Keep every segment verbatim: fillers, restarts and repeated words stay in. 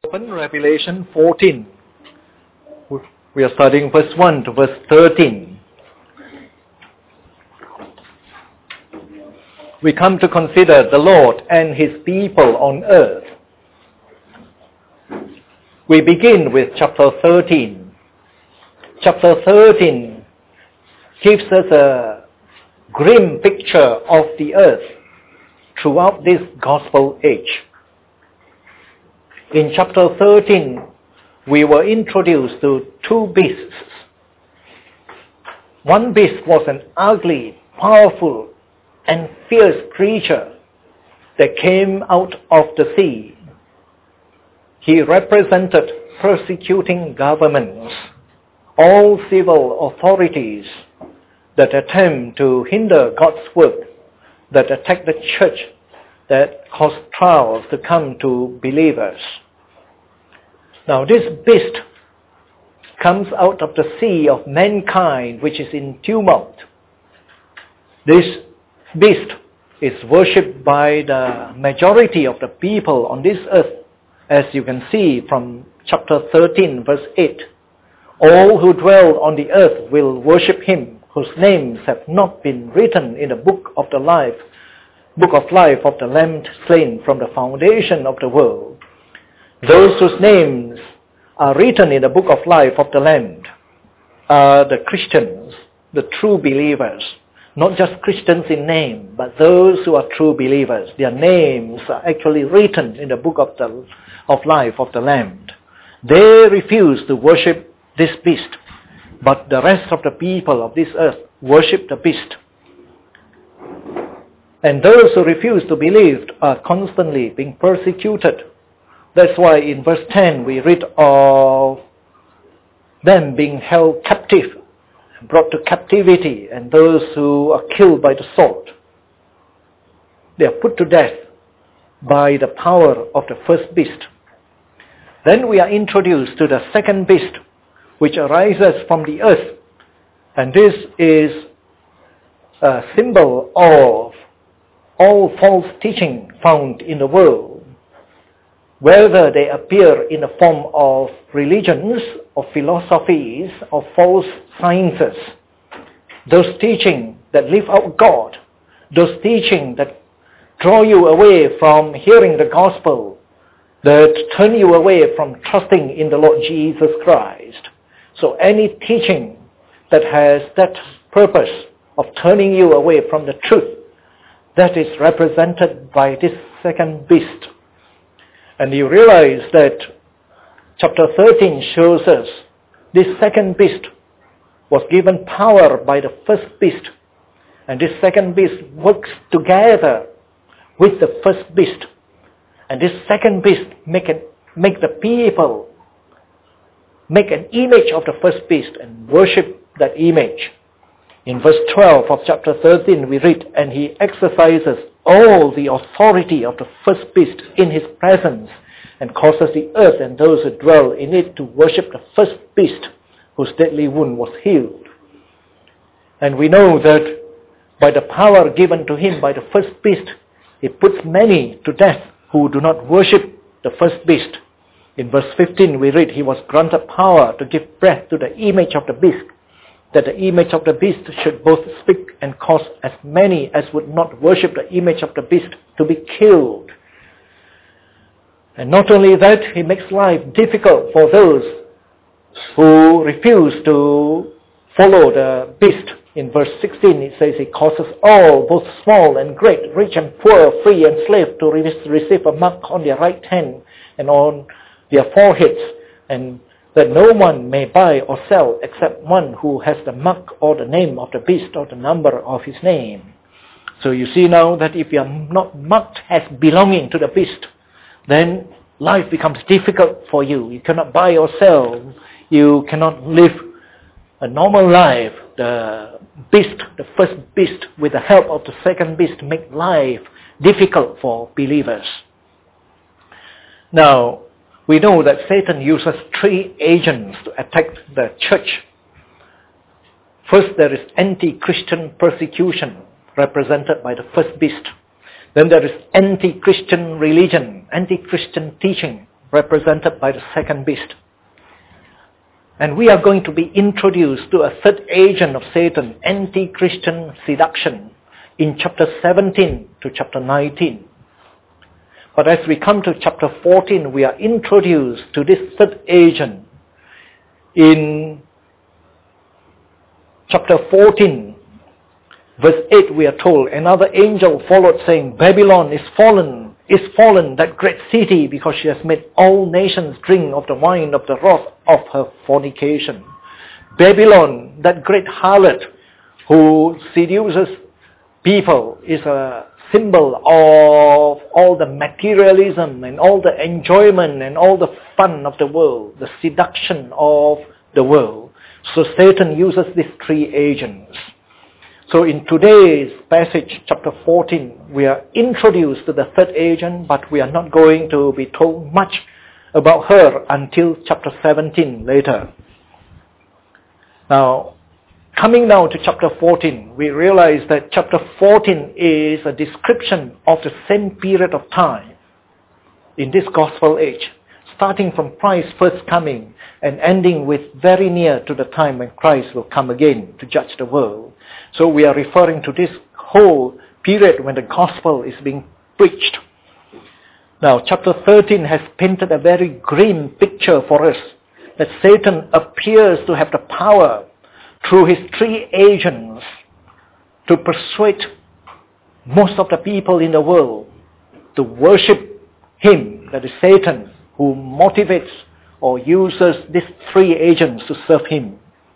Open Revelation fourteen. We are studying verse one to verse thirteen. We come to consider the Lord and His people on earth. We begin with chapter thirteen. Chapter thirteen gives us a grim picture of the earth throughout this gospel age. In chapter thirteen, we were introduced to two beasts. One beast was an ugly, powerful, and fierce creature that came out of the sea. He represented persecuting governments, all civil authorities that attempt to hinder God's work, that attack the church, that cause trials to come to believers. Now this beast comes out of the sea of mankind, which is in tumult. This beast is worshipped by the majority of the people on this earth, as you can see from chapter thirteen, verse eight. All who dwell on the earth will worship him, whose names have not been written in the book of the life, book of life of the Lamb slain from the foundation of the world. Those whose names are written in the book of life of the Lamb are the Christians, the true believers. Not just Christians in name, but those who are true believers. Their names are actually written in the book of the of life of the Lamb. They refuse to worship this beast, but the rest of the people of this earth worship the beast. And those who refuse to believe are constantly being persecuted. That's why in verse ten we read of them being held captive, brought to captivity, and those who are killed by the sword. They are put to death by the power of the first beast. Then we are introduced to the second beast, which arises from the earth. And this is a symbol of all false teaching found in the world, whether they appear in the form of religions, of philosophies, of false sciences. Those teaching that leave out God, those teaching that draw you away from hearing the gospel, that turn you away from trusting in the Lord Jesus Christ. So any teaching that has that purpose of turning you away from the truth, that is represented by this second beast. And you realize that chapter thirteen shows us this second beast was given power by the first beast. And this second beast works together with the first beast. And this second beast make, it, make the people make an image of the first beast and worship that image. In verse twelve of chapter thirteen we read, and he exercises all the authority of the first beast in his presence, and causes the earth and those who dwell in it to worship the first beast, whose deadly wound was healed. And we know that by the power given to him by the first beast, he puts many to death who do not worship the first beast. In verse fifteen we read, he was granted power to give breath to the image of the beast, that the image of the beast should both speak and cause as many as would not worship the image of the beast to be killed. And not only that, he makes life difficult for those who refuse to follow the beast. In verse sixteen it says, he causes all, both small and great, rich and poor, free and slave, to re- receive a mark on their right hand and on their foreheads, and that no one may buy or sell except one who has the mark or the name of the beast or the number of his name. So you see now that if you are not marked as belonging to the beast, then life becomes difficult for you. You cannot buy or sell. You cannot live a normal life. The beast, the first beast, with the help of the second beast, make life difficult for believers. Now, we know that Satan uses three agents to attack the church. First, there is anti-Christian persecution, represented by the first beast. Then there is anti-Christian religion, anti-Christian teaching, represented by the second beast. And we are going to be introduced to a third agent of Satan, anti-Christian seduction, in chapter seventeen to chapter nineteen. But as we come to chapter fourteen, we are introduced to this third agent. In chapter fourteen, verse eight, we are told, another angel followed saying, Babylon is fallen, is fallen, that great city, because she has made all nations drink of the wine of the wrath of her fornication. Babylon, that great harlot who seduces people, is a symbol of all the materialism and all the enjoyment and all the fun of the world, the seduction of the world. So Satan uses these three agents. So in today's passage, chapter fourteen, we are introduced to the third agent, but we are not going to be told much about her until chapter seventeen later. Now, coming now to chapter fourteen, we realize that chapter fourteen is a description of the same period of time in this gospel age, starting from Christ's first coming and ending with very near to the time when Christ will come again to judge the world. So we are referring to this whole period when the gospel is being preached. Now, chapter thirteen has painted a very grim picture for us, that Satan appears to have the power through his three agents to persuade most of the people in the world to worship him, that is Satan, who motivates or uses these three agents to serve him.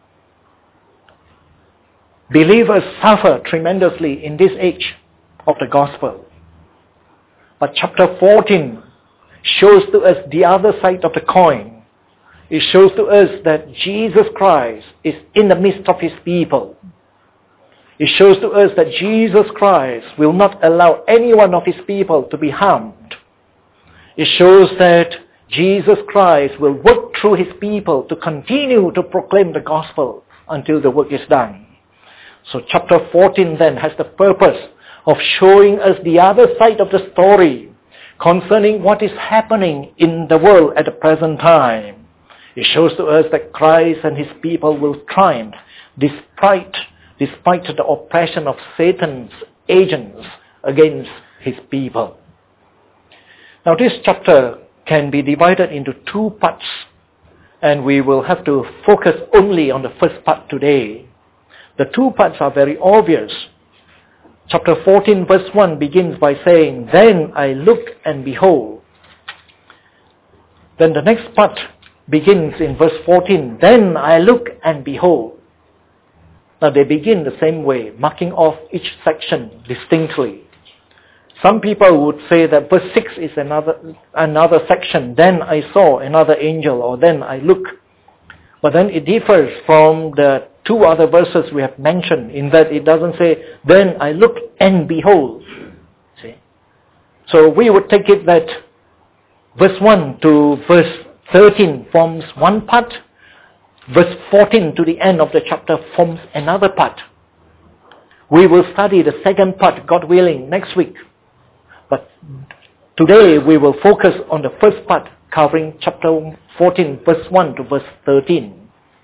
Believers suffer tremendously in this age of the gospel. But chapter fourteen shows to us the other side of the coin. It shows to us that Jesus Christ is in the midst of his people. It shows to us that Jesus Christ will not allow any one of his people to be harmed. It shows that Jesus Christ will work through his people to continue to proclaim the gospel until the work is done. So chapter fourteen then has the purpose of showing us the other side of the story concerning what is happening in the world at the present time. It shows to us that Christ and his people will triumph despite, despite the oppression of Satan's agents against his people. Now this chapter can be divided into two parts, and we will have to focus only on the first part today. The two parts are very obvious. Chapter fourteen verse one begins by saying, Then I looked and behold. Then the next part begins in verse fourteen, Then I looked and behold. Now they begin the same way, marking off each section distinctly. Some people would say that verse six is another another section, Then I saw another angel, or then I looked. But then it differs from the two other verses we have mentioned, in that it doesn't say, Then I looked and behold. See? So we would take it that verse one to verse thirteen forms one part, verse fourteen to the end of the chapter forms another part. We will study the second part, God willing, next week. But today we will focus on the first part, covering chapter fourteen, verse one to verse thirteen.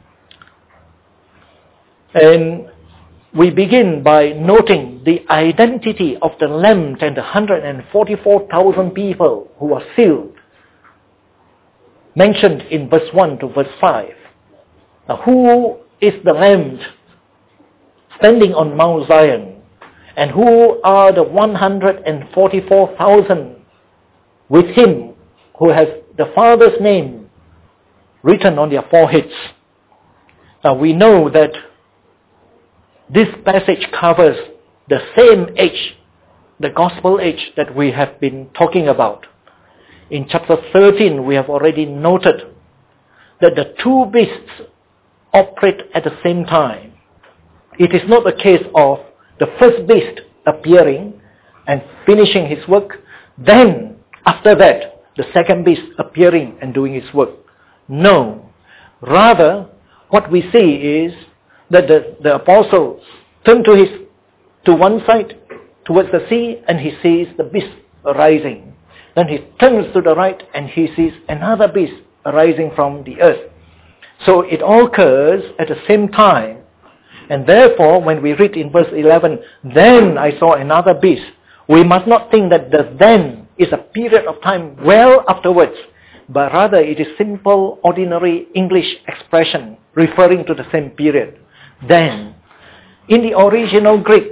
And we begin by noting the identity of the Lamb and the one hundred forty-four thousand people who are sealed, mentioned in verse one to verse five. Now, who is the Lamb standing on Mount Zion? And who are the one hundred forty-four thousand with him who has the Father's name written on their foreheads? Now we know that this passage covers the same age, the gospel age that we have been talking about. In chapter thirteen, we have already noted that the two beasts operate at the same time. It is not a case of the first beast appearing and finishing his work, then after that, the second beast appearing and doing his work. No. Rather, what we see is that the, the apostle turned to, his, to one side, towards the sea, and he sees the beast arising. Then he turns to the right and he sees another beast arising from the earth. So it all occurs at the same time. And therefore, when we read in verse eleven, then I saw another beast, we must not think that the then is a period of time well afterwards, but rather it is simple, ordinary English expression referring to the same period. Then, in the original Greek,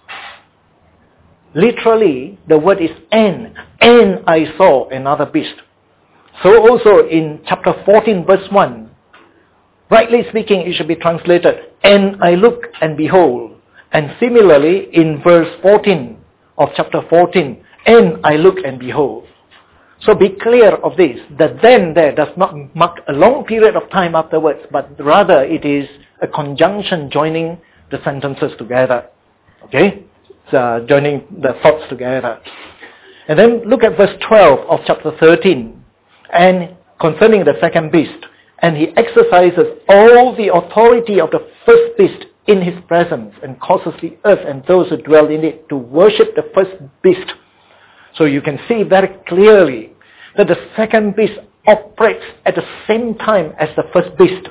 literally the word is and, and I saw another beast. So also in chapter fourteen verse one, rightly speaking it should be translated, and I looked and behold. And similarly in verse fourteen of chapter fourteen, and I looked and behold. So be clear of this, that then there does not mark a long period of time afterwards, but rather it is a conjunction joining the sentences together. Okay? Uh, joining the thoughts together. And then look at verse twelve of chapter thirteen. And concerning the second beast, and he exercises all the authority of the first beast in his presence and causes the earth and those who dwell in it to worship the first beast. So you can see very clearly that the second beast operates at the same time as the first beast.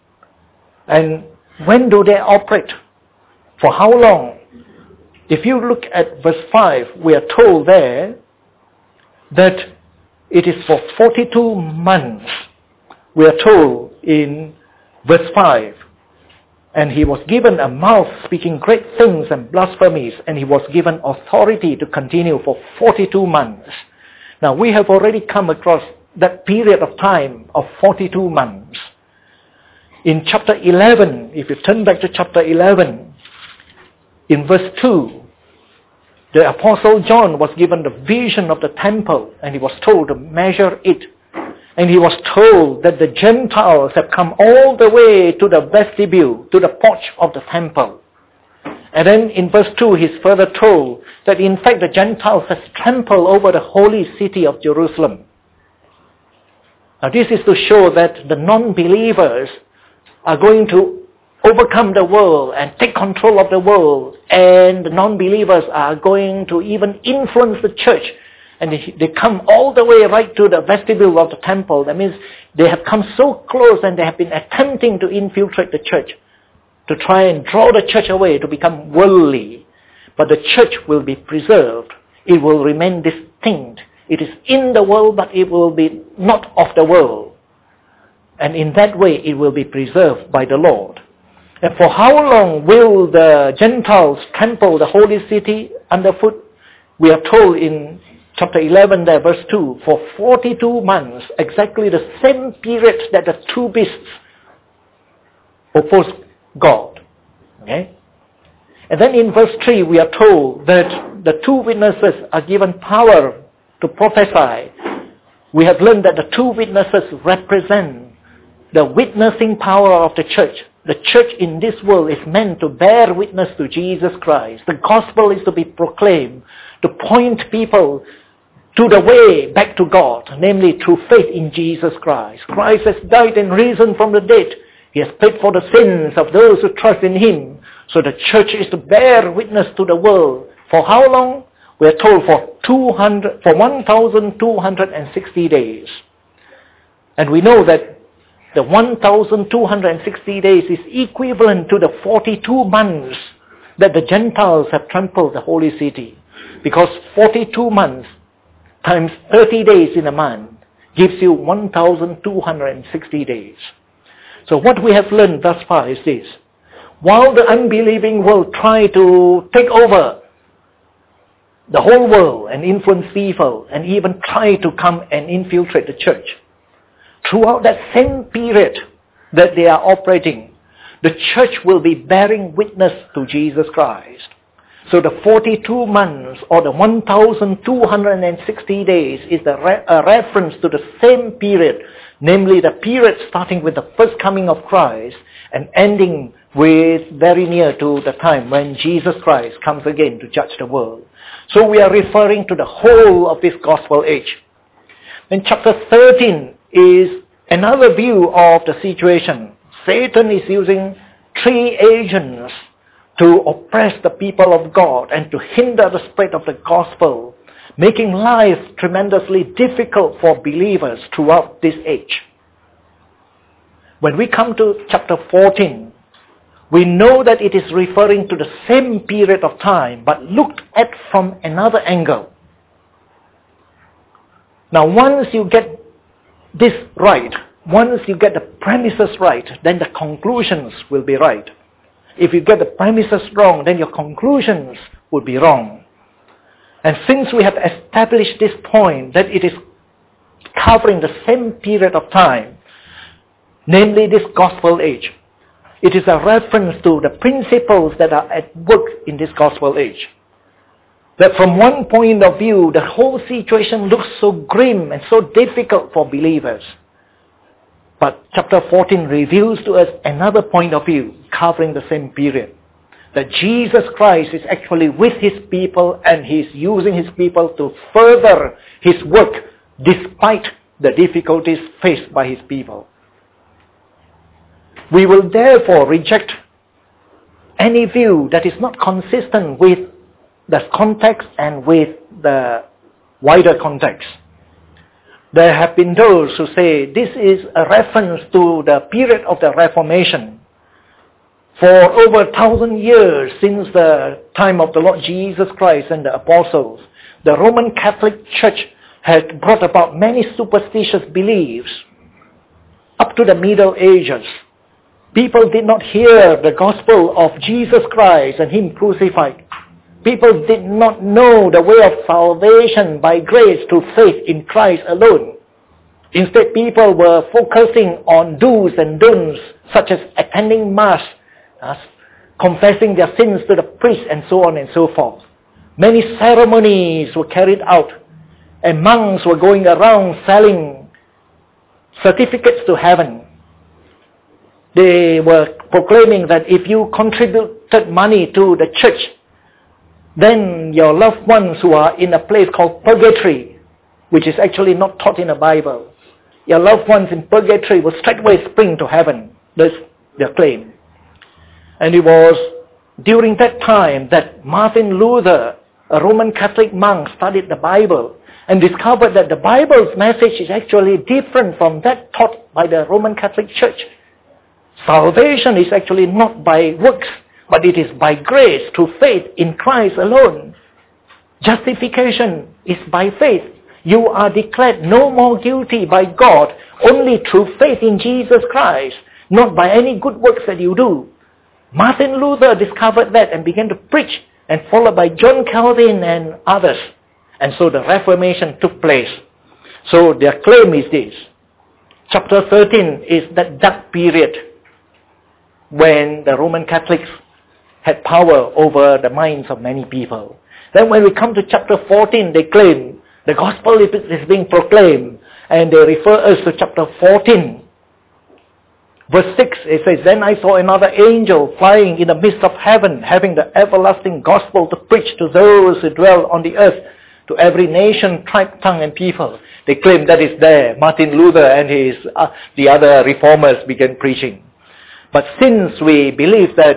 And when do they operate? For how long? If you look at verse five, we are told there that it is for forty-two months. We are told in verse five, and he was given a mouth speaking great things and blasphemies, and he was given authority to continue for forty-two months. Now we have already come across that period of time of forty-two months. In chapter eleven, if you turn back to chapter eleven, in verse two, the Apostle John was given the vision of the temple, and he was told to measure it. And he was told that the Gentiles have come all the way to the vestibule, to the porch of the temple. And then in verse two, he's further told that in fact the Gentiles have trampled over the holy city of Jerusalem. Now this is to show that the non-believers are going to overcome the world and take control of the world, and the non-believers are going to even influence the church. And they, they come all the way right to the vestibule of the temple. That means they have come so close and they have been attempting to infiltrate the church, to try and draw the church away, to become worldly. But the church will be preserved. It will remain distinct. It is in the world, but it will be not of the world. And in that way, it will be preserved by the Lord. And for how long will the Gentiles trample the holy city underfoot? We are told in chapter eleven there, verse two, for forty-two months, exactly the same period that the two beasts opposed God. Okay? And then in verse three we are told that the two witnesses are given power to prophesy. We have learned that the two witnesses represent the witnessing power of the church. The church in this world is meant to bear witness to Jesus Christ. The gospel is to be proclaimed, to point people to the way back to God, namely through faith in Jesus Christ. Christ has died and risen from the dead. He has paid for the sins of those who trust in Him. So the church is to bear witness to the world. For how long? We are told for two hundred, for one thousand two hundred sixty days. And we know that the one thousand two hundred sixty days is equivalent to the forty-two months that the Gentiles have trampled the holy city. Because forty-two months times thirty days in a month gives you one thousand two hundred sixty days. So what we have learned thus far is this. While the unbelieving world try to take over the whole world and influence people and even try to come and infiltrate the church, throughout that same period that they are operating, the church will be bearing witness to Jesus Christ. So the forty-two months or the one thousand two hundred sixty days is the re- a reference to the same period, namely the period starting with the first coming of Christ and ending with very near to the time when Jesus Christ comes again to judge the world. So we are referring to the whole of this gospel age. In chapter thirteen is another view of the situation. Satan is using three agents to oppress the people of God and to hinder the spread of the gospel. making life tremendously difficult for believers throughout this age. When we come to chapter fourteen, we know that it is referring to the same period of time, but looked at from another angle. Now, once you get this right, once you get the premises right, then the conclusions will be right. If you get the premises wrong, then your conclusions will be wrong. And since we have established this point, that it is covering the same period of time, namely this gospel age, it is a reference to the principles that are at work in this gospel age. That from one point of view, the whole situation looks so grim and so difficult for believers. But chapter fourteen reveals to us another point of view covering the same period. That Jesus Christ is actually with his people and he is using his people to further his work despite the difficulties faced by his people. We will therefore reject any view that is not consistent with the context and with the wider context. There have been those who say this is a reference to the period of the Reformation. For over a thousand years since the time of the Lord Jesus Christ and the apostles, the Roman Catholic Church had brought about many superstitious beliefs up to the Middle Ages. People did not hear the gospel of Jesus Christ and him crucified. People did not know the way of salvation by grace through faith in Christ alone. Instead, people were focusing on do's and don'ts, such as attending Mass, uh, confessing their sins to the priest, and so on and so forth. Many ceremonies were carried out, and monks were going around selling certificates to heaven. They were proclaiming that if you contributed money to the church, then your loved ones who are in a place called purgatory, which is actually not taught in the Bible, your loved ones in purgatory will straightway spring to heaven. That's their claim. And it was during that time that Martin Luther, a Roman Catholic monk, studied the Bible and discovered that the Bible's message is actually different from that taught by the Roman Catholic Church. Salvation is actually not by works, but it is by grace through faith in Christ alone. Justification is by faith. You are declared no more guilty by God only through faith in Jesus Christ, not by any good works that you do. Martin Luther discovered that and began to preach, and followed by John Calvin and others. And so the Reformation took place. So their claim is this. Chapter thirteen is that dark period when the Roman Catholics had power over the minds of many people. Then when we come to chapter fourteen, they claim the gospel is being proclaimed, and they refer us to chapter fourteen. Verse six, it says, Then I saw another angel flying in the midst of heaven, having the everlasting gospel to preach to those who dwell on the earth, to every nation, tribe, tongue, and people. They claim that is there. Martin Luther and his uh, the other reformers began preaching. But since we believe that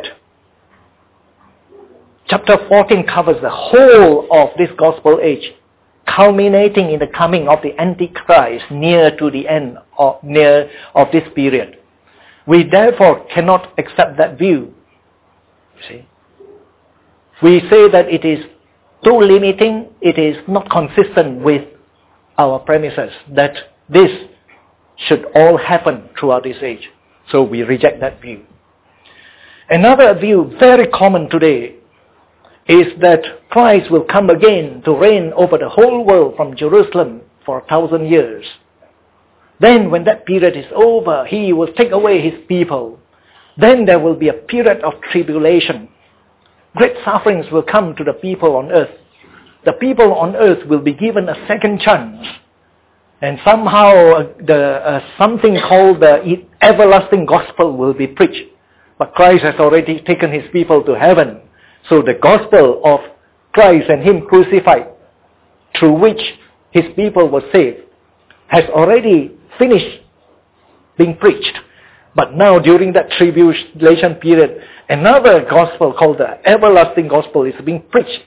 chapter fourteen covers the whole of this gospel age, culminating in the coming of the Antichrist near to the end of, near of this period, we therefore cannot accept that view. See? We say that it is too limiting, it is not consistent with our premises, that this should all happen throughout this age. So we reject that view. Another view, very common today, is that Christ will come again to reign over the whole world from Jerusalem for a thousand years. Then when that period is over, he will take away his people. Then there will be a period of tribulation. Great sufferings will come to the people on earth. The people on earth will be given a second chance. And somehow uh, the, uh, something called the everlasting gospel will be preached. But Christ has already taken his people to heaven. So the gospel of Christ and him crucified, through which his people were saved, has already finished being preached. But now during that tribulation period, another gospel called the everlasting gospel is being preached.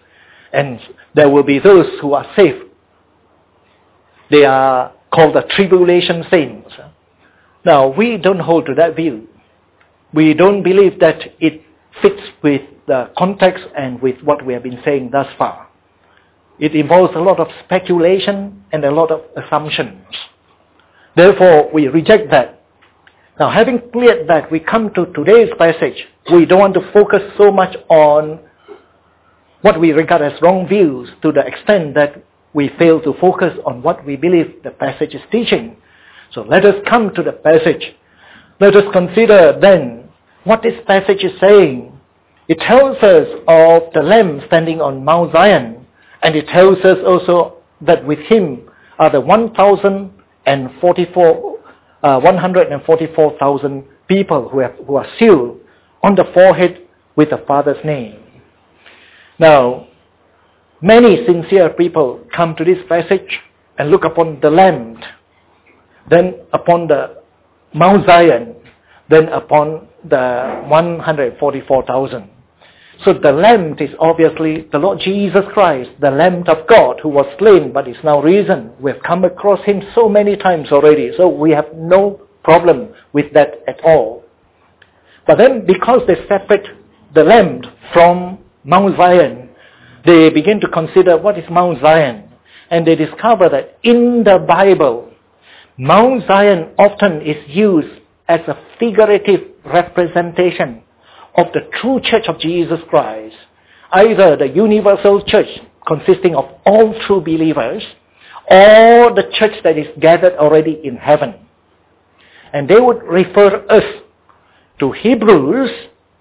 And there will be those who are saved. They are called the tribulation saints. Now, we don't hold to that view. We don't believe that it fits with the context and with what we have been saying thus far. It involves a lot of speculation and a lot of assumptions. Therefore, we reject that. Now, having cleared that, we come to today's passage. We don't want to focus so much on what we regard as wrong views to the extent that we fail to focus on what we believe the passage is teaching. So let us come to the passage. Let us consider then what this passage is saying. It tells us of the Lamb standing on Mount Zion, and it tells us also that with him are the one thousand forty-four, uh, one hundred forty-four thousand people who, have, who are sealed on the forehead with the Father's name. Now, many sincere people come to this passage and look upon the Lamb, then upon the Mount Zion, then upon the one hundred forty-four thousand. So the Lamb is obviously the Lord Jesus Christ, the Lamb of God who was slain but is now risen. We have come across him so many times already, so we have no problem with that at all. But then because they separate the Lamb from Mount Zion, they begin to consider what is Mount Zion. And they discover that in the Bible, Mount Zion often is used as a figurative representation of the true church of Jesus Christ. Either the universal church consisting of all true believers, or the church that is gathered already in heaven. And they would refer us to Hebrews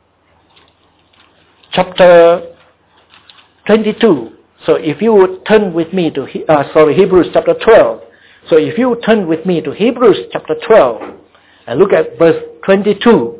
chapter twenty-two. So if you would turn with me to, uh, sorry, Hebrews chapter twelve. So if you turn with me to Hebrews chapter twelve and look at verse twenty-two.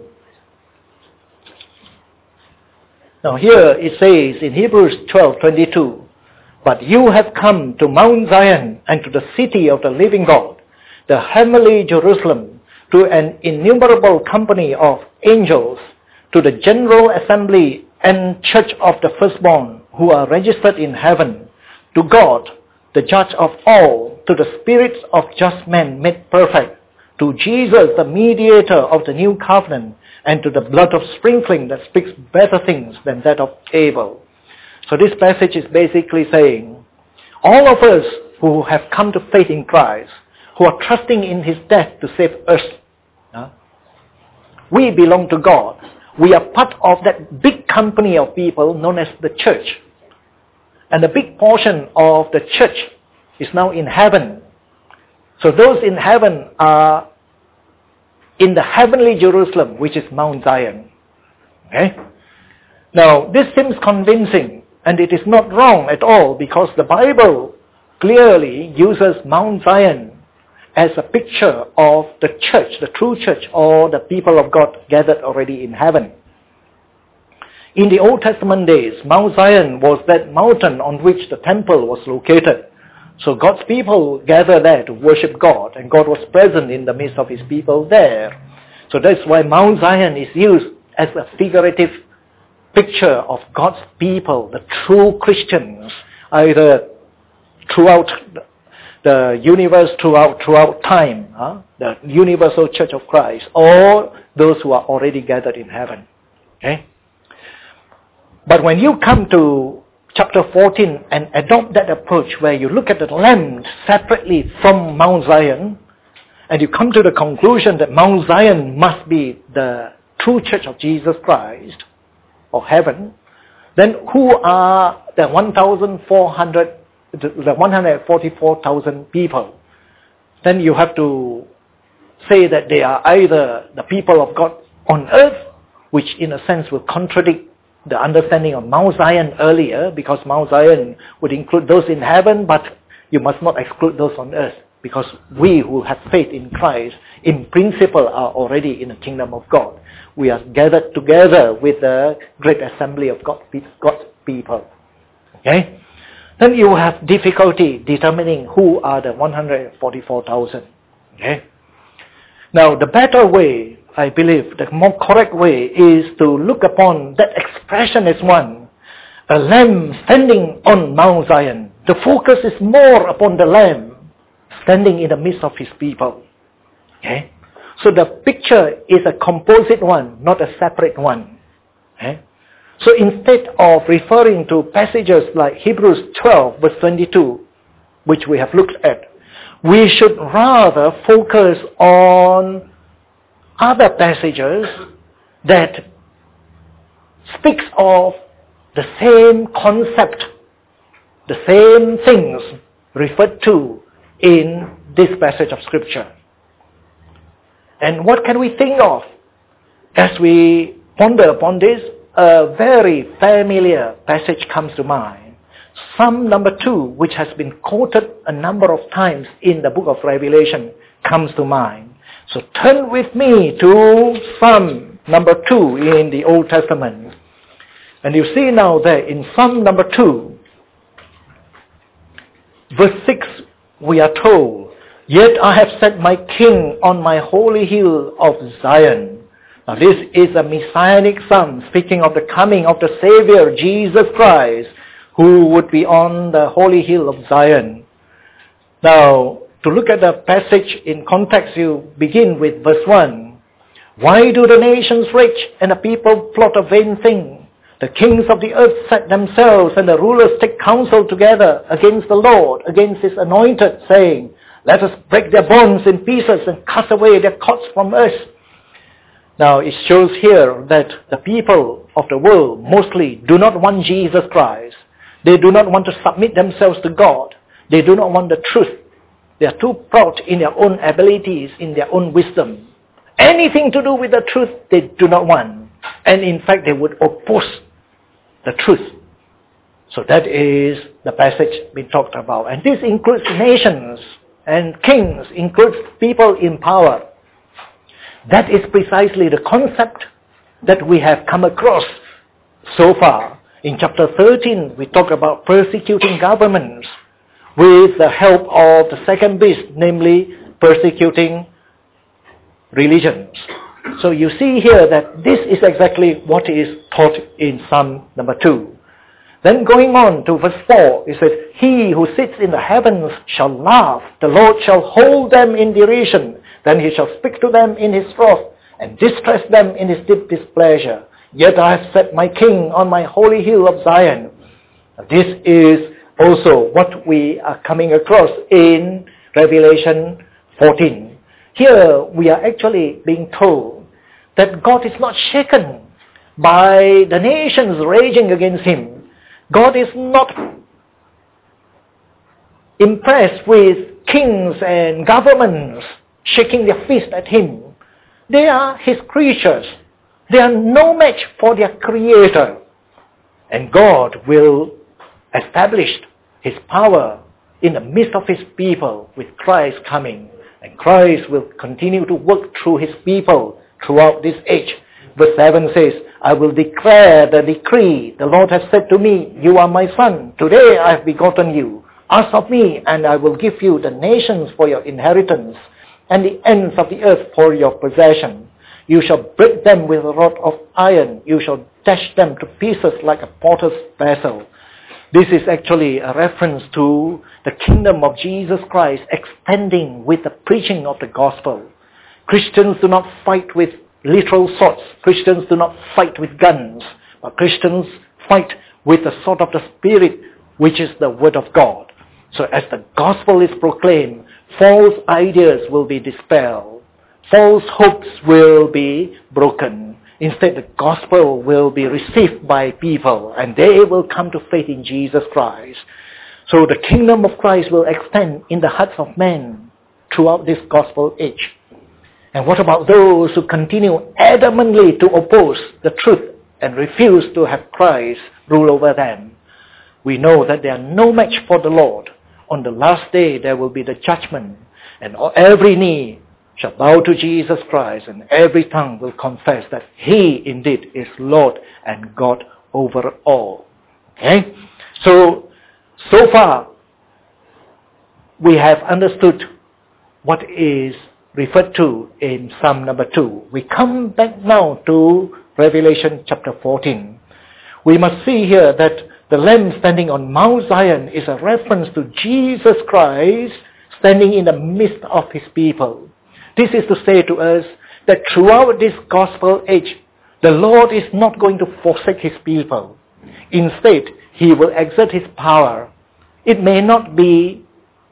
Now here it says in Hebrews twelve twenty-two, but you have come to Mount Zion and to the city of the living God, the heavenly Jerusalem, to an innumerable company of angels, to the general assembly and church of the firstborn who are registered in heaven, to God, the judge of all, to the spirits of just men made perfect, to Jesus, the mediator of the new covenant, and to the blood of sprinkling that speaks better things than that of Abel. So this passage is basically saying, all of us who have come to faith in Christ, who are trusting in his death to save us, uh, we belong to God. We are part of that big company of people known as the church. And a big portion of the church is now in heaven. So those in heaven are in the heavenly Jerusalem, which is Mount Zion. Okay? Now, this seems convincing, and it is not wrong at all, because the Bible clearly uses Mount Zion as a picture of the church, the true church, or the people of God gathered already in heaven. In the Old Testament days, Mount Zion was that mountain on which the temple was located. So God's people gathered there to worship God, and God was present in the midst of his people there. So that's why Mount Zion is used as a figurative picture of God's people, the true Christians, either throughout the universe, throughout throughout time, huh? the universal church of Christ, or those who are already gathered in heaven. Okay? But when you come to chapter fourteen and adopt that approach where you look at the Lamb separately from Mount Zion, and you come to the conclusion that Mount Zion must be the true church of Jesus Christ, or heaven, then who are the one thousand four hundred, the one hundred forty-four thousand people? Then you have to say that they are either the people of God on earth, which in a sense will contradict the understanding of Mount Zion earlier, because Mount Zion would include those in heaven, but you must not exclude those on earth, because we who have faith in Christ, in principle, are already in the kingdom of God. We are gathered together with the great assembly of God, God's people. Okay? Then you have difficulty determining who are the one hundred forty-four thousand. Okay? Now, the better way, I believe, the more correct way is to look upon that expression as one, a lamb standing on Mount Zion. The focus is more upon the lamb standing in the midst of his people. Okay? So the picture is a composite one, not a separate one. Okay? So instead of referring to passages like Hebrews twelve verse twenty-two, which we have looked at, we should rather focus on other passages that speaks of the same concept, the same things referred to in this passage of Scripture. And what can we think of as we ponder upon this? A very familiar passage comes to mind. Psalm number two, which has been quoted a number of times in the book of Revelation, comes to mind. So turn with me to Psalm number two in the Old Testament. And you see now there in Psalm number two, verse six, we are told, "Yet I have set my king on my holy hill of Zion." Now this is a messianic psalm speaking of the coming of the Savior, Jesus Christ, who would be on the holy hill of Zion. Now, to look at the passage in context, you begin with verse one. "Why do the nations rage and the people plot a vain thing? The kings of the earth set themselves and the rulers take counsel together against the Lord, against his anointed, saying, let us break their bonds in pieces and cast away their cords from us." Now it shows here that the people of the world mostly do not want Jesus Christ. They do not want to submit themselves to God. They do not want the truth. They are too proud in their own abilities, in their own wisdom. Anything to do with the truth they do not want. And in fact they would oppose the truth. So that is the passage being talked about. And this includes nations and kings, includes people in power. That is precisely the concept that we have come across so far. In chapter thirteen, we talk about persecuting governments with the help of the second beast, namely persecuting religions. So you see here that this is exactly what is taught in Psalm number two. Then going on to verse four, it says, "He who sits in the heavens shall laugh. The Lord shall hold them in derision. Then he shall speak to them in his wrath and distress them in his deep displeasure. Yet I have set my king on my holy hill of Zion." This is also what we are coming across in Revelation fourteen. Here we are actually being told that God is not shaken by the nations raging against him. God is not impressed with kings and governments shaking their fist at him. They are his creatures. They are no match for their creator. And God will establish his power in the midst of his people with Christ coming. And Christ will continue to work through his people throughout this age. Verse seven says, "I will declare the decree. The Lord has said to me, you are my son. Today I have begotten you. Ask of me, and I will give you the nations for your inheritance, and the ends of the earth for your possession. You shall break them with a rod of iron. You shall dash them to pieces like a potter's vessel." This is actually a reference to the kingdom of Jesus Christ extending with the preaching of the gospel. Christians do not fight with literal swords. Christians do not fight with guns. But Christians fight with the sword of the Spirit, which is the word of God. So as the gospel is proclaimed, false ideas will be dispelled. False hopes will be broken. Instead, the gospel will be received by people and they will come to faith in Jesus Christ. So the kingdom of Christ will extend in the hearts of men throughout this gospel age. And what about those who continue adamantly to oppose the truth and refuse to have Christ rule over them? We know that they are no match for the Lord. On the last day there will be the judgment, and every knee shall bow to Jesus Christ, and every tongue will confess that he indeed is Lord and God over all. Okay? So, so far, we have understood what is referred to in Psalm number two. We come back now to Revelation chapter fourteen. We must see here that The Lamb standing on Mount Zion is a reference to Jesus Christ standing in the midst of his people. This is to say to us that throughout this gospel age, the Lord is not going to forsake his people. Instead, he will exert his power. It may not be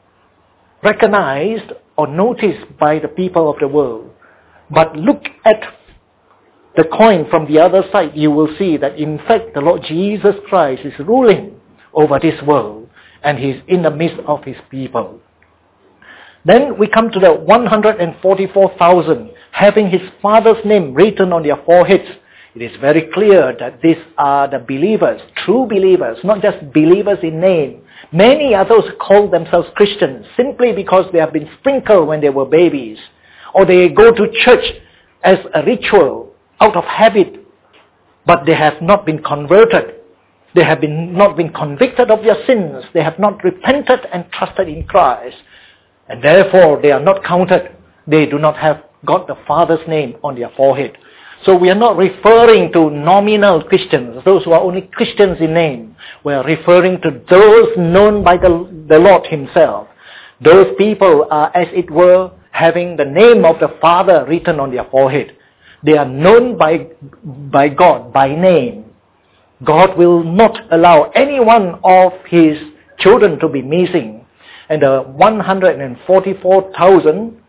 recognized or noticed by the people of the world, but look at the coin from the other side, you will see that in fact the Lord Jesus Christ is ruling over this world and he's in the midst of his people. Then we come to the one hundred forty-four thousand having his Father's name written on their foreheads. It is very clear that these are the believers, true believers, not just believers in name. Many others call themselves Christians simply because they have been sprinkled when they were babies, or they go to church as a ritual out of habit, but they have not been converted. They have been not been convicted of their sins. They have not repented and trusted in Christ. And therefore, they are not counted. They do not have got the Father's name on their forehead. So we are not referring to nominal Christians, those who are only Christians in name. We are referring to those known by the, the Lord himself. Those people are, as it were, having the name of the Father written on their forehead. They are known by, by God, by name. God will not allow any one of his children to be missing. And the one hundred forty-four thousand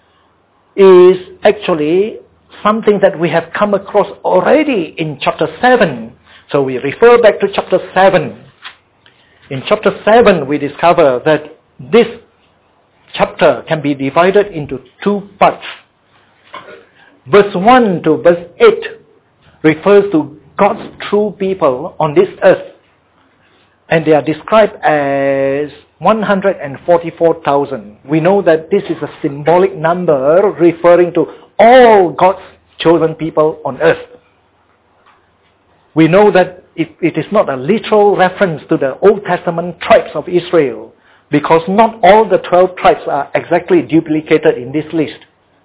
is actually something that we have come across already in chapter seven. So we refer back to chapter seven. In chapter seven we discover that this chapter can be divided into two parts. Verse one to verse eight refers to God's true people on this earth. And they are described as one hundred forty-four thousand. We know that this is a symbolic number referring to all God's chosen people on earth. We know that it, it is not a literal reference to the Old Testament tribes of Israel, because not all the twelve tribes are exactly duplicated in this list.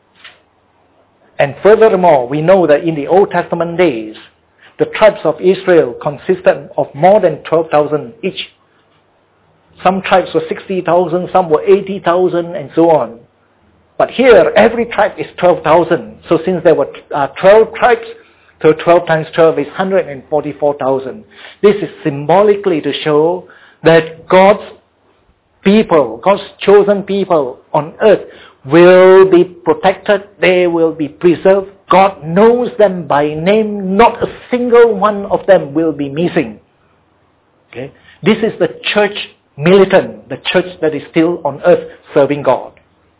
And furthermore, we know that in the Old Testament days, the tribes of Israel consisted of more than twelve thousand each. Some tribes were sixty thousand, some were eighty thousand, and so on. But here, every tribe is twelve thousand. So since there were uh, twelve tribes, so twelve times twelve is one hundred forty-four thousand. This is symbolically to show that God's people, God's chosen people on earth will be protected, they will be preserved. God knows them by name, not a single one of them will be missing. Okay? This is the church militant, the church that is still on earth serving God.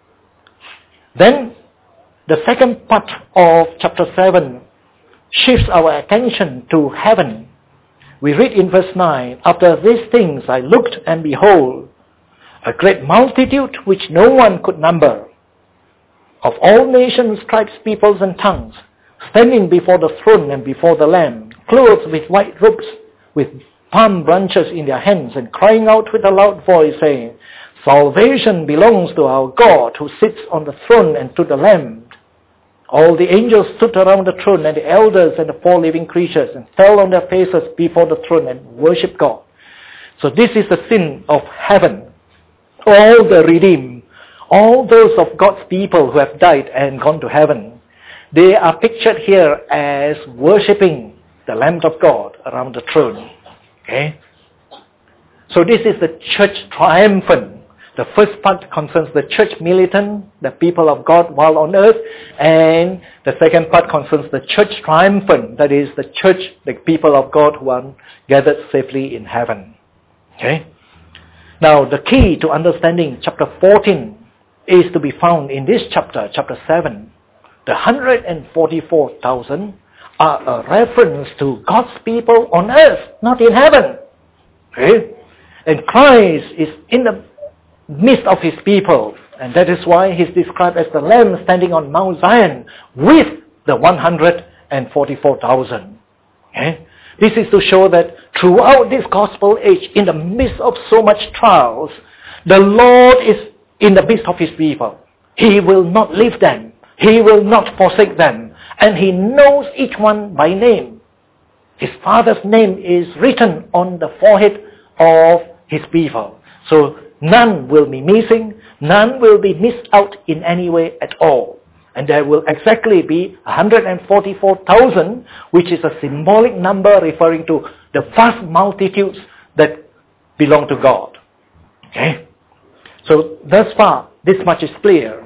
Then, the second part of chapter seven shifts our attention to heaven. We read in verse nine, "After these things I looked, and behold, a great multitude which no one could number, of all nations, tribes, peoples, and tongues, standing before the throne and before the Lamb, clothed with white robes, with palm branches in their hands, and crying out with a loud voice, saying, Salvation belongs to our God, who sits on the throne, and to the Lamb. All the angels stood around the throne, and the elders and the four living creatures, and fell on their faces before the throne and worshipped God." So this is the scene of heaven. All the redeemed, all those of God's people who have died and gone to heaven, they are pictured here as worshipping the Lamb of God around the throne. Okay? So this is the church triumphant. The first part concerns the church militant, the people of God while on earth, and the second part concerns the church triumphant, that is the church, the people of God who are gathered safely in heaven. Okay? Now the key to understanding chapter fourteen is to be found in this chapter, chapter seven. The one hundred forty-four thousand are a reference to God's people on earth, not in heaven. Okay? And Christ is in the midst of his people, and that is why he's described as the Lamb standing on Mount Zion with the one hundred forty-four thousand. Okay? This is to show that throughout this gospel age, in the midst of so much trials, the Lord is in the midst of his people. He will not leave them. He will not forsake them. And he knows each one by name. His Father's name is written on the forehead of His people. So none will be missing, none will be missed out in any way at all. And there will exactly be one hundred forty-four thousand, which is a symbolic number referring to the vast multitudes that belong to God. Okay? So thus far, this much is clear.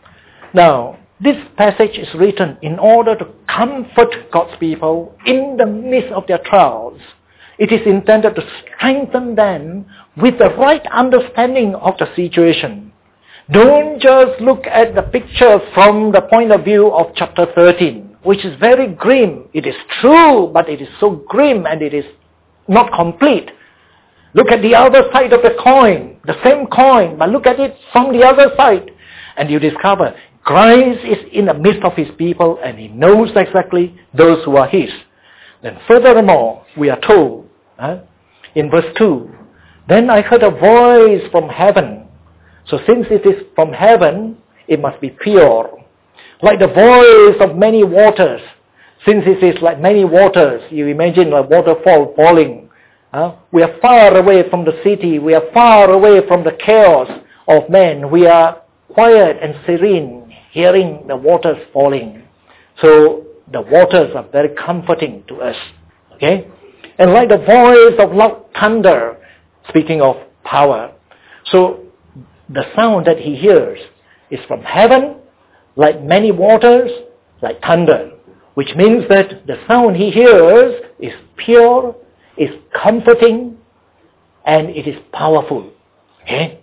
Now, this passage is written in order to comfort God's people in the midst of their trials. It is intended to strengthen them with the right understanding of the situation. Don't just look at the picture from the point of view of chapter thirteen, which is very grim. It is true, but it is so grim and it is not complete. Look at the other side of the coin, the same coin, but look at it from the other side, and you discover Christ is in the midst of His people and He knows exactly those who are His. Then furthermore, we are told, huh, in verse two, then I heard a voice from heaven. So since it is from heaven, it must be pure. Like the voice of many waters. Since it is like many waters, you imagine a waterfall falling. Uh, we are far away from the city. We are far away from the chaos of men. We are quiet and serene, hearing the waters falling. So the waters are very comforting to us. Okay? And like the voice of loud thunder, speaking of power. So the sound that he hears is from heaven, like many waters, like thunder, which means that the sound he hears is pure, is comforting, and it is powerful. Okay?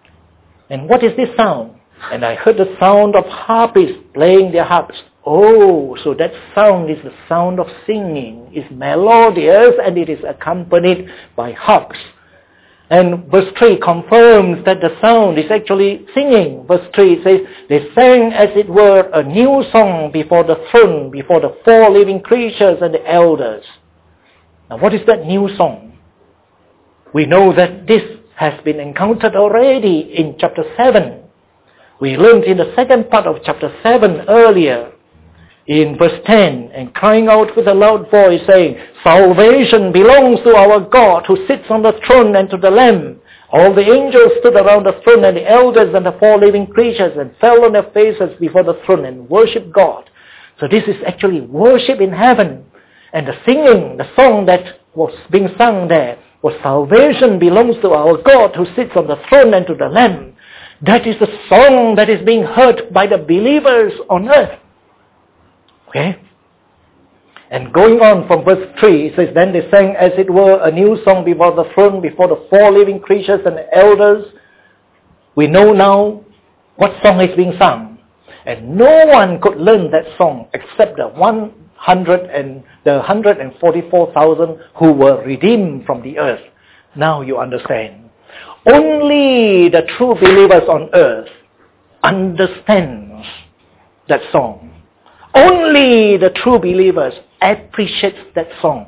And what is this sound? And I heard the sound of harpists playing their harps. Oh, so that sound is the sound of singing. It's melodious and it is accompanied by harps. And verse three confirms that the sound is actually singing. Verse three says, they sang as it were a new song before the throne, before the four living creatures and the elders. Now what is that new song? We know that this has been encountered already in chapter seven. We learned in the second part of chapter seven earlier, in verse ten, and crying out with a loud voice, saying, salvation belongs to our God who sits on the throne and to the Lamb. All the angels stood around the throne and the elders and the four living creatures and fell on their faces before the throne and worshipped God. So this is actually worship in heaven. And the singing, the song that was being sung there was salvation belongs to our God who sits on the throne and to the Lamb. That is the song that is being heard by the believers on earth. Okay? And going on from verse three, it says, then they sang as it were a new song before the throne, before the four living creatures and the elders. We know now what song is being sung. And no one could learn that song except the one hundred and the one hundred forty-four thousand who were redeemed from the earth. Now you understand. Only the true believers on earth understands that song. Only the true believers appreciate that song.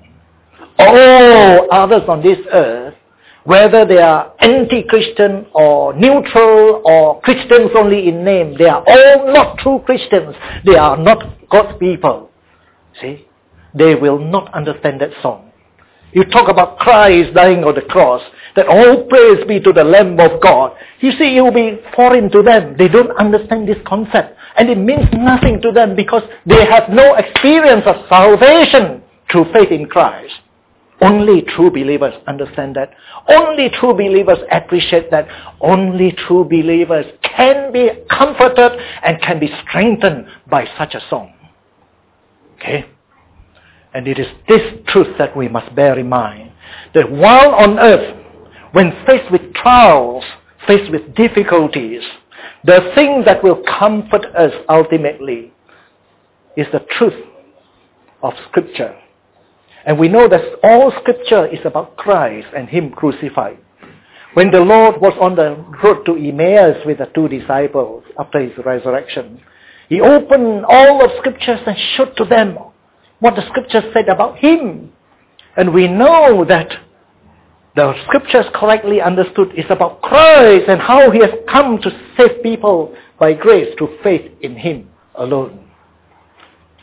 All others on this earth, whether they are anti-Christian or neutral or Christians only in name, they are all not true Christians. They are not God's people. See? They will not understand that song. You talk about Christ dying on the cross, that all praise be to the Lamb of God. You see, it will be foreign to them. They don't understand this concept. And it means nothing to them because they have no experience of salvation through faith in Christ. Only true believers understand that. Only true believers appreciate that. Only true believers can be comforted and can be strengthened by such a song. Okay? And it is this truth that we must bear in mind. That while on earth, when faced with trials, faced with difficulties, the thing that will comfort us ultimately is the truth of Scripture. And we know that all Scripture is about Christ and Him crucified. When the Lord was on the road to Emmaus with the two disciples after His resurrection, He opened all of Scriptures and showed to them what the Scriptures said about Him. And we know that the Scriptures correctly understood is about Christ and how He has come to save people by grace through faith in Him alone.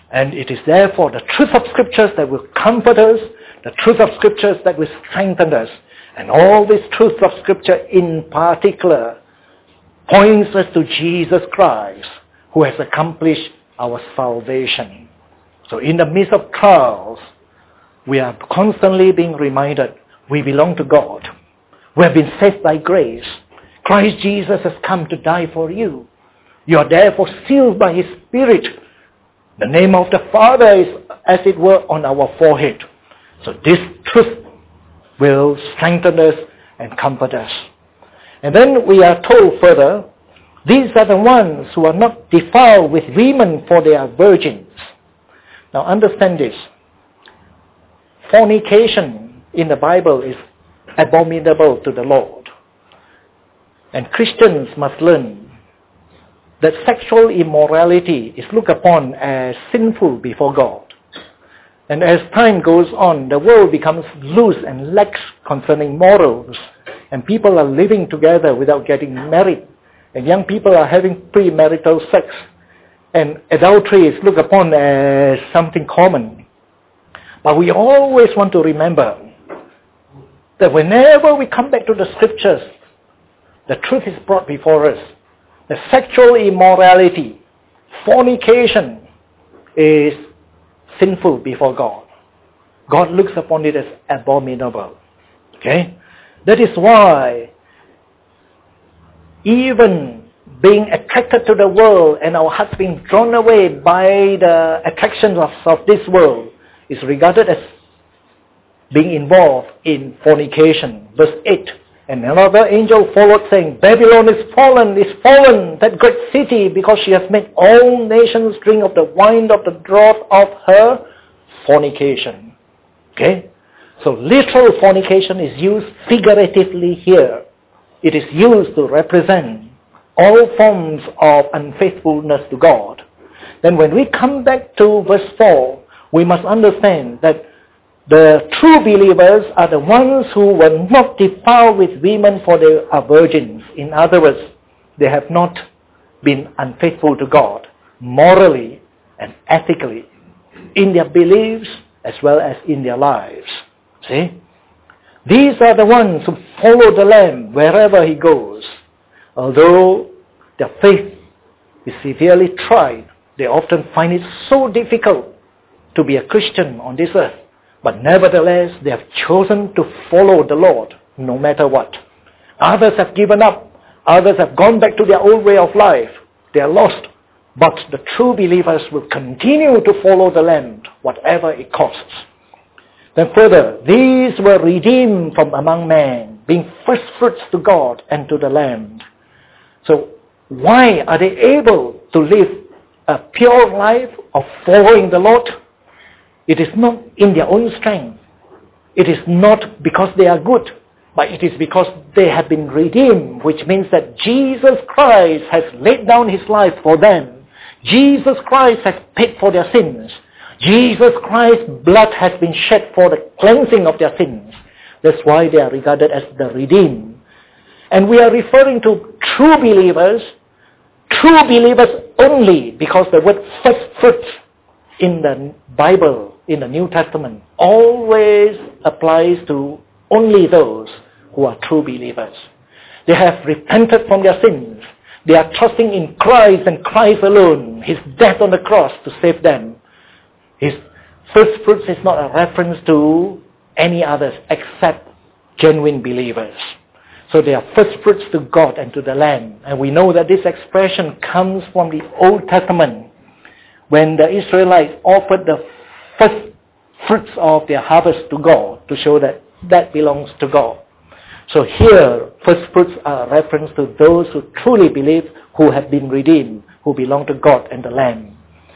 And it is therefore the truth of Scriptures that will comfort us, the truth of Scriptures that will strengthen us. And all this truth of Scripture in particular points us to Jesus Christ, who has accomplished our salvation. So in the midst of trials, we are constantly being reminded we belong to God. We have been saved by grace. Christ Jesus has come to die for you. You are therefore sealed by His Spirit. The name of the Father is, as it were, on our forehead. So this truth will strengthen us and comfort us. And then we are told further, these are the ones who are not defiled with women, for they are virgins. Now understand this. Fornication in the Bible is abominable to the Lord. And Christians must learn that sexual immorality is looked upon as sinful before God. And as time goes on, the world becomes loose and lax concerning morals. And people are living together without getting married. And young people are having premarital sex. And adultery is looked upon as something common. But we always want to remember that whenever we come back to the Scriptures, the truth is brought before us. The sexual immorality, fornication is sinful before God. God looks upon it as abominable. Okay? That is why even being attracted to the world and our hearts being drawn away by the attractions of, of this world is regarded as being involved in fornication. Verse eight. And another angel followed, saying, Babylon is fallen, is fallen, that great city, because she has made all nations drink of the wine of the draught of her fornication. Okay? So literal fornication is used figuratively here. It is used to represent all forms of unfaithfulness to God. Then when we come back to verse four, we must understand that the true believers are the ones who were not defiled with women, for they are virgins. In other words, they have not been unfaithful to God morally and ethically in their beliefs as well as in their lives. See? These are the ones who follow the Lamb wherever He goes. Although their faith is severely tried, they often find it so difficult to be a Christian on this earth. But nevertheless, they have chosen to follow the Lord no matter what. Others have given up. Others have gone back to their old way of life. They are lost. But the true believers will continue to follow the Lamb, whatever it costs. Then further, these were redeemed from among men, being first fruits to God and to the Lamb. So why are they able to live a pure life of following the Lord? It is not in their own strength. It is not because they are good, but it is because they have been redeemed, which means that Jesus Christ has laid down His life for them. Jesus Christ has paid for their sins. Jesus Christ's blood has been shed for the cleansing of their sins. That's why they are regarded as the redeemed. And we are referring to true believers, true believers only, because the word first fruits in the Bible, in the New Testament, always applies to only those who are true believers. They have repented from their sins. They are trusting in Christ and Christ alone, His death on the cross to save them. His first fruits is not a reference to any others except genuine believers. So they are first fruits to God and to the Lamb. And we know that this expression comes from the Old Testament, when the Israelites offered the first fruits of their harvest to God to show that that belongs to God. So here, first fruits are a reference to those who truly believe, who have been redeemed, who belong to God and the Lamb.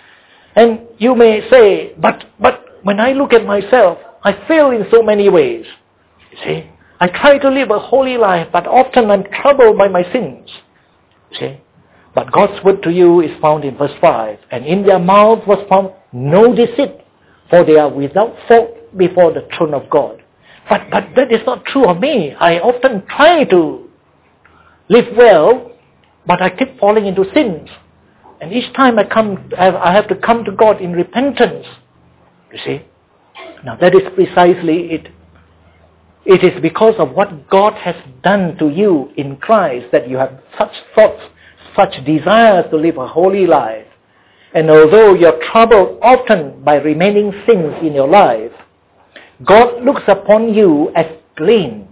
And you may say, but but when I look at myself, I fail in so many ways. You see, I try to live a holy life, but often I'm troubled by my sins. You see, but God's word to you is found in verse five. And in their mouth was found no deceit, for they are without fault before the throne of God. But but that is not true of me. I often try to live well, but I keep falling into sins. And each time I come, I have to come to God in repentance. You see? Now that is precisely it. It is because of what God has done to you in Christ that you have such thoughts, such desires to live a holy life. And although you're troubled often by remaining sins in your life, God looks upon you as clean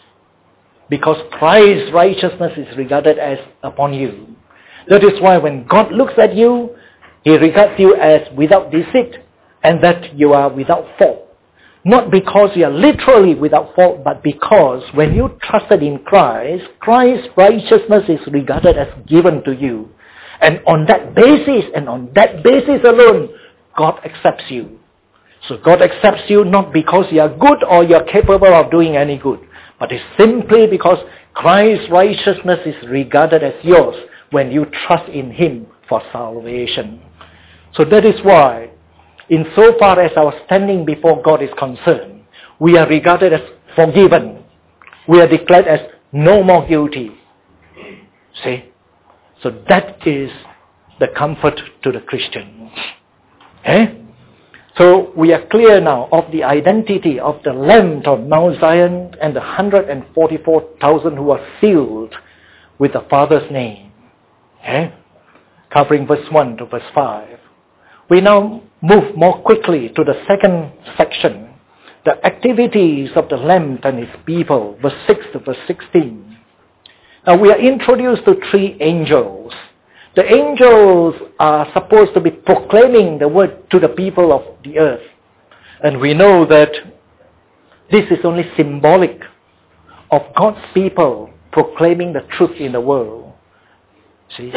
because Christ's righteousness is regarded as upon you. That is why when God looks at you, He regards you as without deceit and that you are without fault. Not because you are literally without fault, but because when you trusted in Christ, Christ's righteousness is regarded as given to you. And on that basis, and on that basis alone, God accepts you. So God accepts you not because you are good or you are capable of doing any good, but it's simply because Christ's righteousness is regarded as yours when you trust in Him for salvation. So that is why, insofar as our standing before God is concerned, we are regarded as forgiven. We are declared as no more guilty. See? So that is the comfort to the Christian. Eh? So we are clear now of the identity of the Lamb of Mount Zion and the one hundred forty-four thousand who are sealed with the Father's name. Eh? Covering verse one to verse five. We now move more quickly to the second section, the activities of the Lamb and His people, verse six to verse sixteen. Now we are introduced to three angels. The angels are supposed to be proclaiming the word to the people of the earth. And we know that this is only symbolic of God's people proclaiming the truth in the world. See?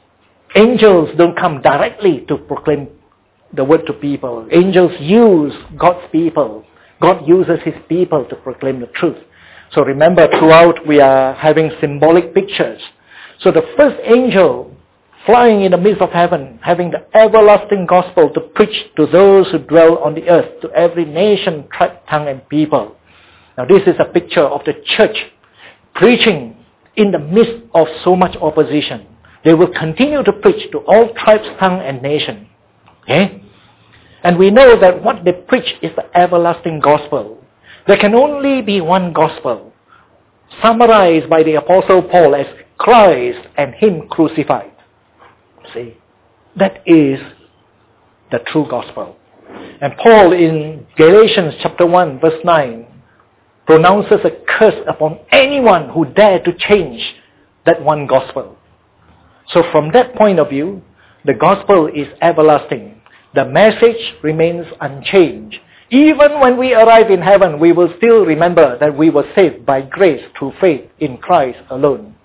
Angels don't come directly to proclaim the word to people. Angels use God's people. God uses His people to proclaim the truth. So remember, throughout we are having symbolic pictures. So the first angel flying in the midst of heaven, having the everlasting gospel to preach to those who dwell on the earth, to every nation, tribe, tongue, and people. Now this is a picture of the church preaching in the midst of so much opposition. They will continue to preach to all tribes, tongue, and nation. Okay? And we know that what they preach is the everlasting gospel. There can only be one gospel, summarized by the Apostle Paul as Christ and Him crucified. See, that is the true gospel. And Paul in Galatians chapter one verse nine pronounces a curse upon anyone who dare to change that one gospel. So from that point of view, the gospel is everlasting. The message remains unchanged. Even when we arrive in heaven, we will still remember that we were saved by grace through faith in Christ alone.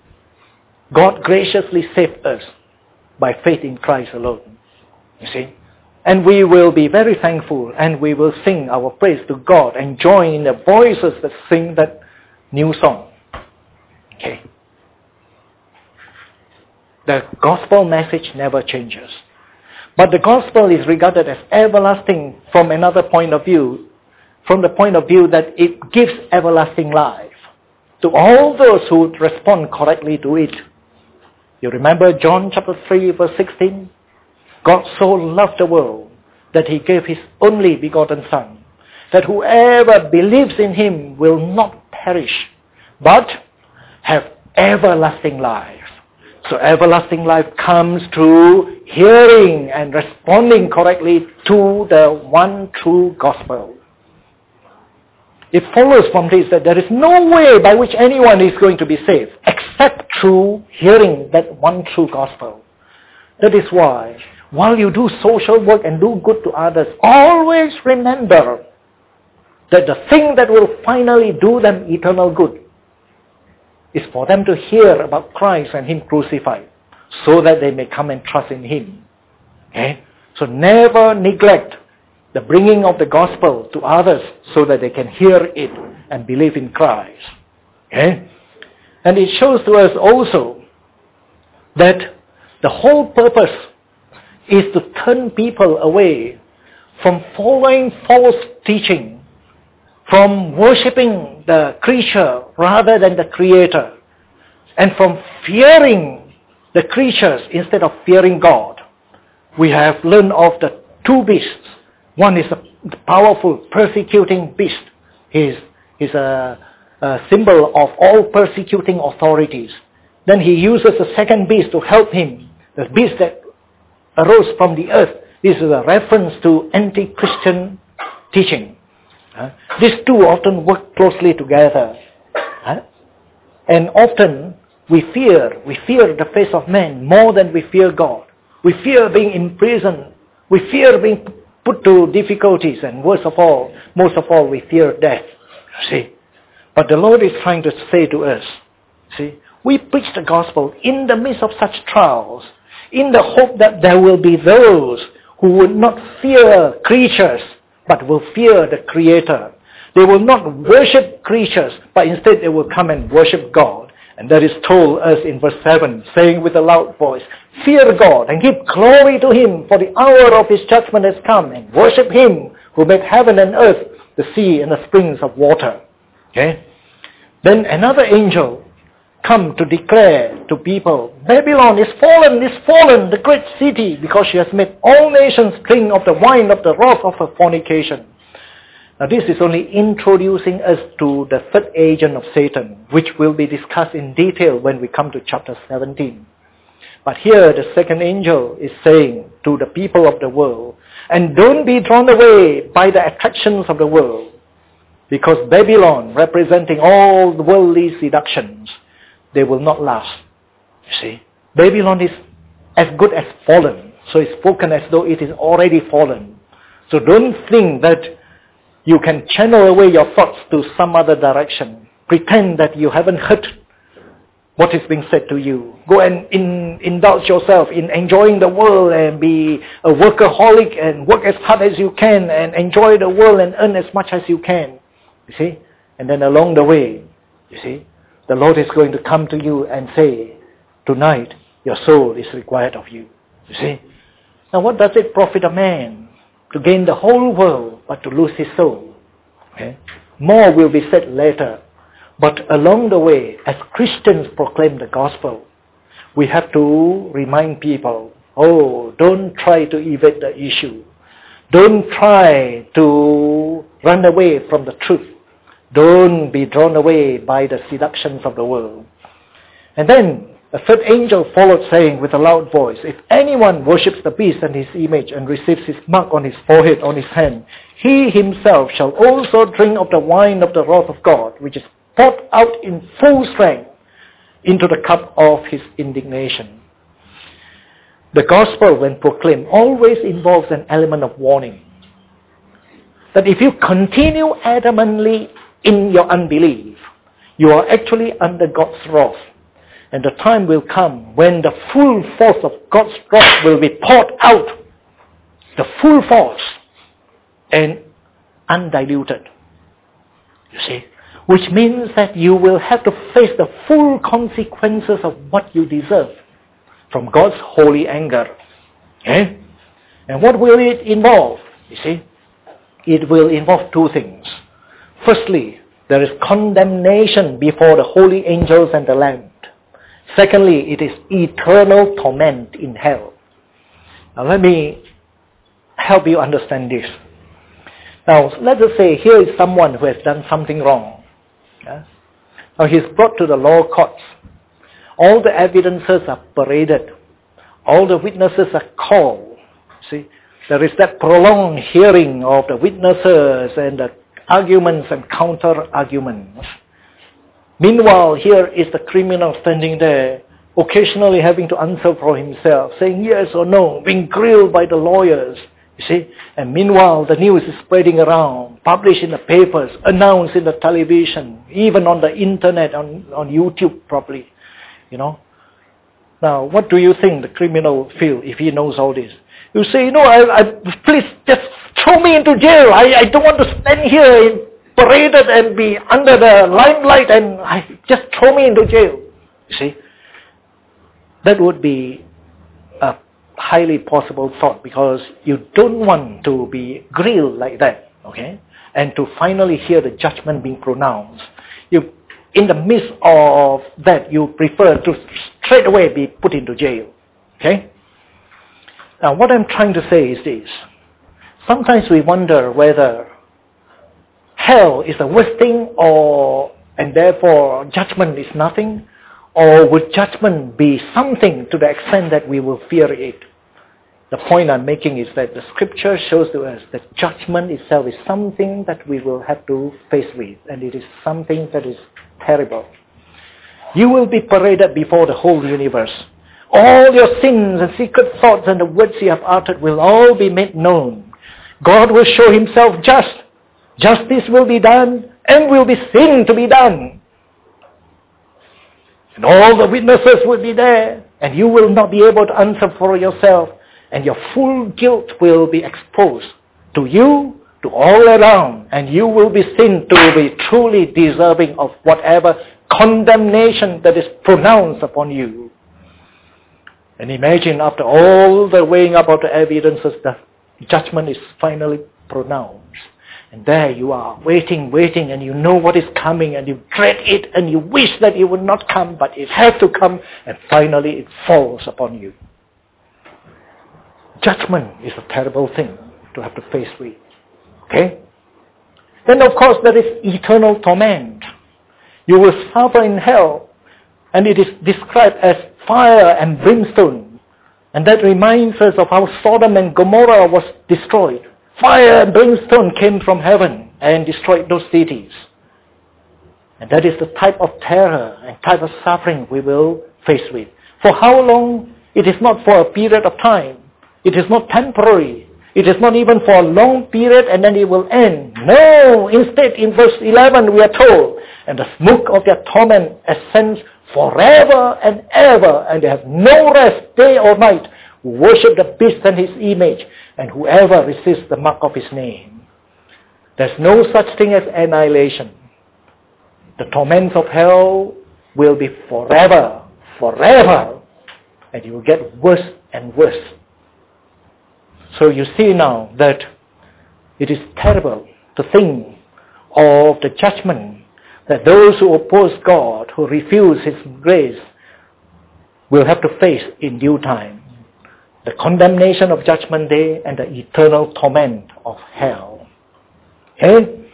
God graciously saved us by faith in Christ alone. You see? And we will be very thankful and we will sing our praise to God and join in the voices that sing that new song. Okay. The gospel message never changes. But the gospel is regarded as everlasting from another point of view, from the point of view that it gives everlasting life to all those who respond correctly to it. You remember John chapter three verse sixteen? God so loved the world that He gave His only begotten Son, that whoever believes in Him will not perish, but have everlasting life. So everlasting life comes through hearing and responding correctly to the one true gospel. It follows from this that there is no way by which anyone is going to be saved except through hearing that one true gospel. That is why, while you do social work and do good to others, always remember that the thing that will finally do them eternal good is for them to hear about Christ and Him crucified, so that they may come and trust in Him. Okay? So never neglect the bringing of the gospel to others so that they can hear it and believe in Christ. Okay? And it shows to us also that the whole purpose is to turn people away from following false teaching, from worshipping the creature rather than the Creator, and from fearing the creatures instead of fearing God. we have learned of the two beasts. One is a powerful persecuting beast. He is a, a symbol of all persecuting authorities. Then he uses a second beast to help him, the beast that arose from the earth. This is a reference to anti-Christian teaching. Uh, these two often work closely together. Uh, and often we fear, we fear the face of man more than we fear God. We fear being imprisoned. We fear being put to difficulties, and worst of all, most of all, we fear death. See? But the Lord is trying to say to us, see, we preach the gospel in the midst of such trials, in the hope that there will be those who would not fear creatures, but will fear the Creator. They will not worship creatures, but instead they will come and worship God. And that is told us in verse seven, saying with a loud voice, fear God and give glory to Him, for the hour of His judgment has come, and worship Him who made heaven and earth, the sea and the springs of water. Okay? Then another angel come to declare to people, Babylon is fallen, is fallen, the great city, because she has made all nations drink of the wine of the wrath of her fornication. Now this is only introducing us to the third agent of Satan, which will be discussed in detail when we come to chapter seventeen. But here the second angel is saying to the people of the world, and don't be drawn away by the attractions of the world, because Babylon, representing all the worldly seductions, they will not last. You see, Babylon is as good as fallen, so it's spoken as though it is already fallen. So don't think that you can channel away your thoughts to some other direction. Pretend that you haven't heard what is being said to you. Go and in, indulge yourself in enjoying the world and be a workaholic and work as hard as you can and enjoy the world and earn as much as you can. You see? And then along the way, you see, the Lord is going to come to you and say, tonight your soul is required of you. You see? Now what does it profit a man to gain the whole world but to lose his soul? Okay? More will be said later. But along the way, as Christians proclaim the gospel, we have to remind people, oh, don't try to evade the issue. Don't try to run away from the truth. Don't be drawn away by the seductions of the world. And then a third angel followed, saying with a loud voice, if anyone worships the beast and his image and receives his mark on his forehead, on his hand, he himself shall also drink of the wine of the wrath of God, which is poured out in full strength into the cup of his indignation. The gospel, when proclaimed, always involves an element of warning. That if you continue adamantly in your unbelief, you are actually under God's wrath. And the time will come when the full force of God's wrath will be poured out. The full force and undiluted. You see? Which means that you will have to face the full consequences of what you deserve from God's holy anger. Okay? And what will it involve? You see? It will involve two things. Firstly, there is condemnation before the holy angels and the Lamb. Secondly, it is eternal torment in hell. Now let me help you understand this. Now let us say here is someone who has done something wrong. Yeah? Now he is brought to the law courts. All the evidences are paraded. All the witnesses are called. See, there is that prolonged hearing of the witnesses and the arguments and counter-arguments. Meanwhile, here is the criminal standing there, occasionally having to answer for himself, saying yes or no, being grilled by the lawyers, you see. And meanwhile, the news is spreading around, published in the papers, announced in the television, even on the internet, on, on YouTube probably, you know. Now, what do you think the criminal feel if he knows all this? You say, no, I, I, please just throw me into jail. I, I don't want to stand here in paraded and be under the limelight, and I, just throw me into jail. You see, that would be a highly possible thought, because you don't want to be grilled like that, okay? And to finally hear the judgment being pronounced. You, in the midst of that, you prefer to straight away be put into jail, okay? Now what I'm trying to say is this. Sometimes we wonder whether hell is the worst thing, or and therefore judgment is nothing, or would judgment be something to the extent that we will fear it? The point I'm making is that the scripture shows to us that judgment itself is something that we will have to face with, and it is something that is terrible. You will be paraded before the whole universe. All your sins and secret thoughts and the words you have uttered will all be made known. God will show himself just. Justice will be done and will be seen to be done. And all the witnesses will be there, and you will not be able to answer for yourself, and your full guilt will be exposed to you, to all around, and you will be seen to be truly deserving of whatever condemnation that is pronounced upon you. And imagine after all the weighing up of the evidences, the judgment is finally pronounced. And there you are, waiting, waiting, and you know what is coming, and you dread it, and you wish that it would not come, but it has to come, and finally it falls upon you. Judgment is a terrible thing to have to face with. Okay? Then of course there is eternal torment. You will suffer in hell, and it is described as fire and brimstone. And that reminds us of how Sodom and Gomorrah was destroyed. Fire and brimstone came from heaven and destroyed those cities. And that is the type of terror and type of suffering we will face with. For how long? It is not for a period of time. It is not temporary. It is not even for a long period and then it will end. No, instead in verse eleven we are told, and the smoke of their torment ascends forever and ever, and they have no rest day or night, who worship the beast and his image, and whoever resists the mark of his name. There's no such thing as annihilation. The torments of hell will be forever, forever, and you will get worse and worse. So you see now that it is terrible to think of the judgment that those who oppose God, who refuse his grace, will have to face in due time. The condemnation of judgment day and the eternal torment of hell. Okay?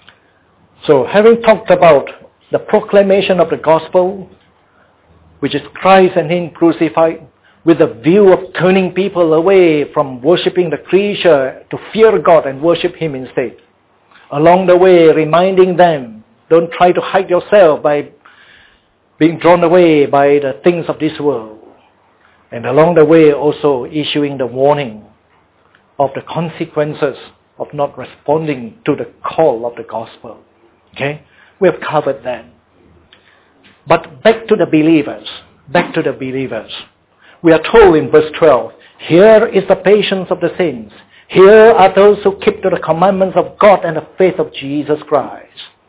So having talked about the proclamation of the gospel, which is Christ and him crucified, with the view of turning people away from worshipping the creature to fear God and worship him instead. Along the way, reminding them, don't try to hide yourself by being drawn away by the things of this world. And along the way, also issuing the warning of the consequences of not responding to the call of the gospel. Okay? We have covered that. But back to the believers. Back to the believers. We are told in verse twelve, here is the patience of the saints. Here are those who keep to the commandments of God and the faith of Jesus Christ.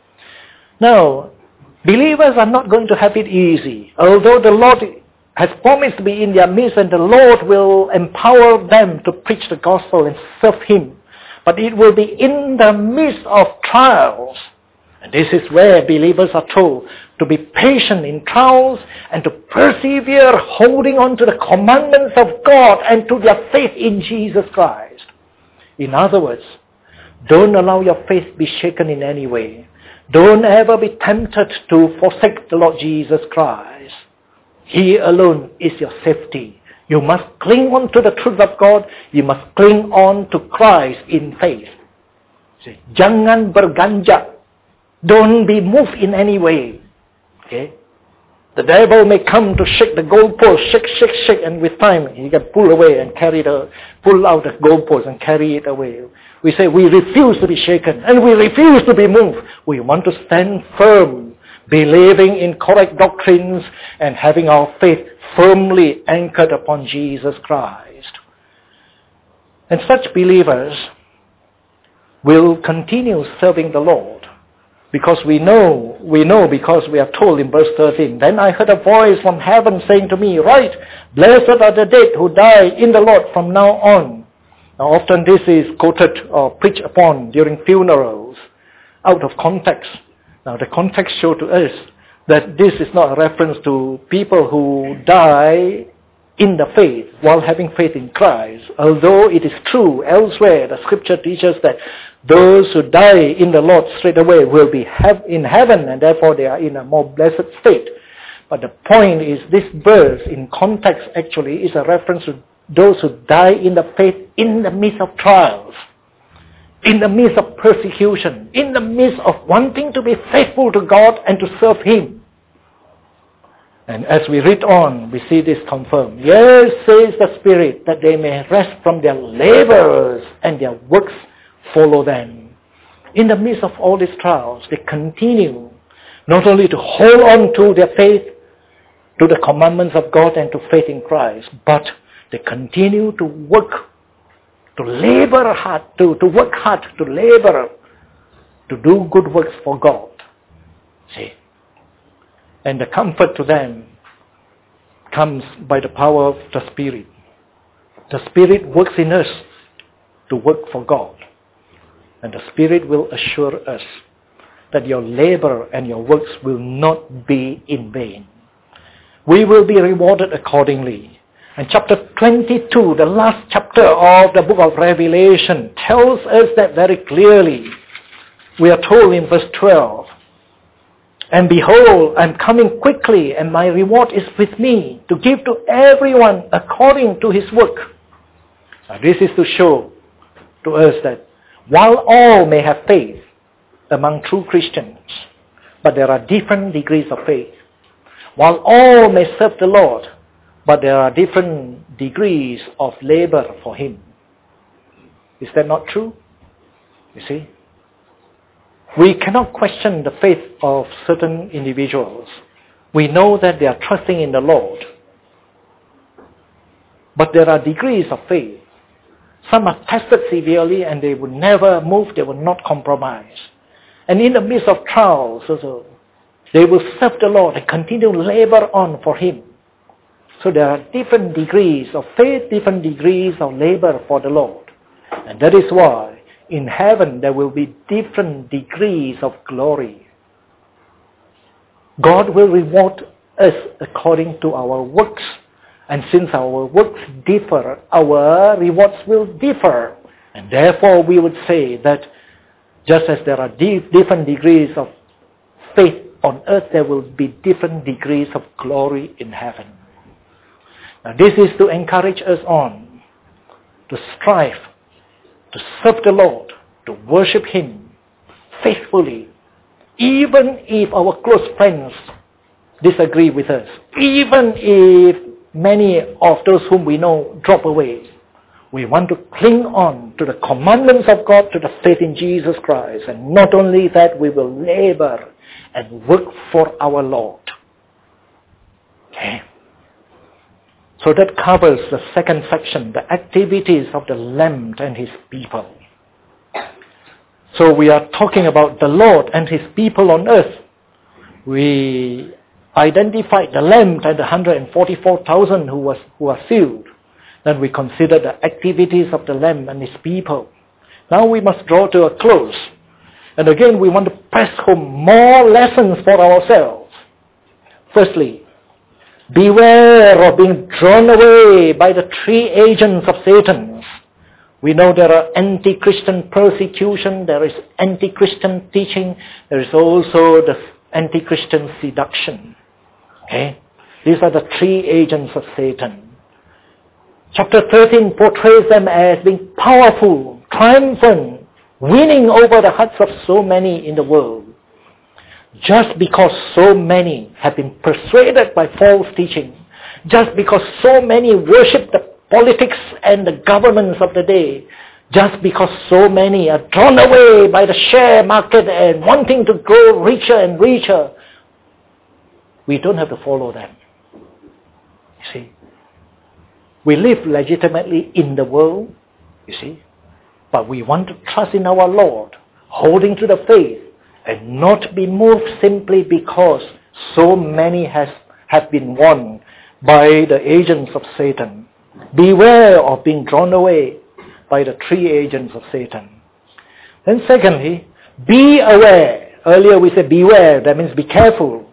Now, believers are not going to have it easy. Although the Lord has promised to be in their midst and the Lord will empower them to preach the gospel and serve him. But it will be in the midst of trials. And this is where believers are told to be patient in trials and to persevere holding on to the commandments of God and to their faith in Jesus Christ. In other words, don't allow your faith be shaken in any way. Don't ever be tempted to forsake the Lord Jesus Christ. He alone is your safety. You must cling on to the truth of God. You must cling on to Christ in faith. Jangan berganjak. Don't be moved in any way. Okay? The devil may come to shake the goalpost, shake, shake, shake, and with time he can pull away and carry the, pull out the goalpost and carry it away. We say we refuse to be shaken and we refuse to be moved. We want to stand firm, believing in correct doctrines and having our faith firmly anchored upon Jesus Christ. And such believers will continue serving the Lord. Because we know, we know because we are told in verse thirteen, then I heard a voice from heaven saying to me, right, blessed are the dead who die in the Lord from now on. Now often this is quoted or preached upon during funerals out of context. Now the context shows to us that this is not a reference to people who die in the faith while having faith in Christ, although it is true elsewhere the scripture teaches that those who die in the Lord straight away will be in heaven and therefore they are in a more blessed state. But the point is this verse in context actually is a reference to those who die in the faith in the midst of trials, in the midst of persecution, in the midst of wanting to be faithful to God and to serve Him. And as we read on, we see this confirmed. Yes, says the Spirit, that they may rest from their labors and their works follow them. In the midst of all these trials, they continue not only to hold on to their faith, to the commandments of God and to faith in Christ, but they continue to work, to labor hard, to, to work hard, to labor, to do good works for God. See? And the comfort to them comes by the power of the Spirit. The Spirit works in us to work for God. And the Spirit will assure us that your labor and your works will not be in vain. We will be rewarded accordingly. And chapter twenty-two, the last chapter of the book of Revelation, tells us that very clearly. We are told in verse twelve, and behold, I am coming quickly, and my reward is with me, to give to everyone according to his work. Now, this is to show to us that while all may have faith among true Christians, but there are different degrees of faith. While all may serve the Lord, but there are different degrees of labor for Him. Is that not true? You see? We cannot question the faith of certain individuals. We know that they are trusting in the Lord. But there are degrees of faith. Some are tested severely and they will never move, they will not compromise. And in the midst of trials also, they will serve the Lord and continue to labor on for Him. So there are different degrees of faith, different degrees of labor for the Lord. And that is why in heaven there will be different degrees of glory. God will reward us according to our works. And since our works differ, our rewards will differ. And therefore we would say that just as there are di- different degrees of faith on earth, there will be different degrees of glory in heaven. Now this is to encourage us on, to strive, to serve the Lord, to worship Him faithfully, even if our close friends disagree with us, even if many of those whom we know drop away. We want to cling on to the commandments of God, to the faith in Jesus Christ. And not only that, we will labor and work for our Lord. Okay. So that covers the second section, the activities of the Lamb and His people. So we are talking about the Lord and His people on earth. We identified the Lamb and the one hundred forty-four thousand who was who are sealed. Then we consider the activities of the Lamb and His people. Now we must draw to a close. And again we want to press home more lessons for ourselves. Firstly, beware of being drawn away by the three agents of Satan. We know there are anti-Christian persecution, there is anti-Christian teaching, there is also the anti-Christian seduction. Okay? These are the three agents of Satan. Chapter thirteen portrays them as being powerful, triumphant, winning over the hearts of so many in the world. Just because so many have been persuaded by false teaching, just because so many worship the politics and the governments of the day, just because so many are drawn away by the share market and wanting to grow richer and richer, we don't have to follow them. You see? We live legitimately in the world, you see, but we want to trust in our Lord, holding to the faith, and not be moved simply because so many has, have been won by the agents of Satan. Beware of being drawn away by the three agents of Satan. Then secondly, be aware. Earlier we said beware, that means be careful.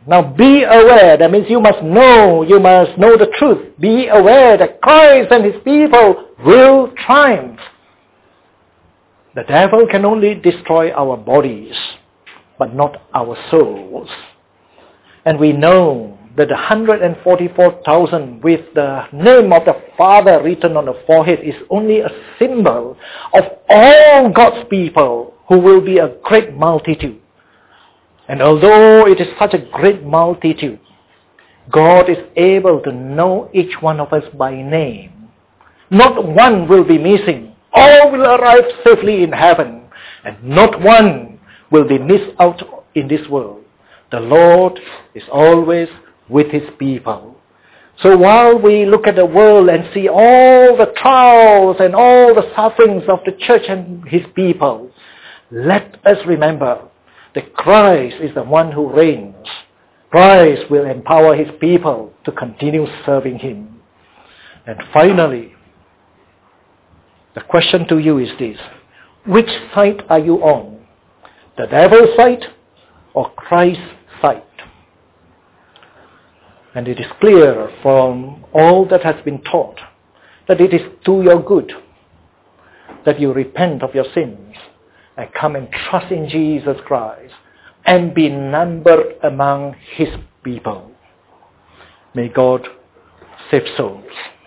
Now be aware, that means you must know, you must know the truth. Be aware that Christ and his people will triumph. The devil can only destroy our bodies, but not our souls. And we know that the one hundred forty-four thousand with the name of the Father written on the forehead is only a symbol of all God's people who will be a great multitude. And although it is such a great multitude, God is able to know each one of us by name. Not one will be missing. All will arrive safely in heaven, and not one will be missed out in this world. The Lord is always with his people. So while we look at the world and see all the trials and all the sufferings of the church and his people, let us remember that Christ is the one who reigns. Christ will empower his people to continue serving him. And finally, the question to you is this: which side are you on? The devil's side or Christ's side? And it is clear from all that has been taught that it is to your good that you repent of your sins and come and trust in Jesus Christ and be numbered among his people. May God save souls.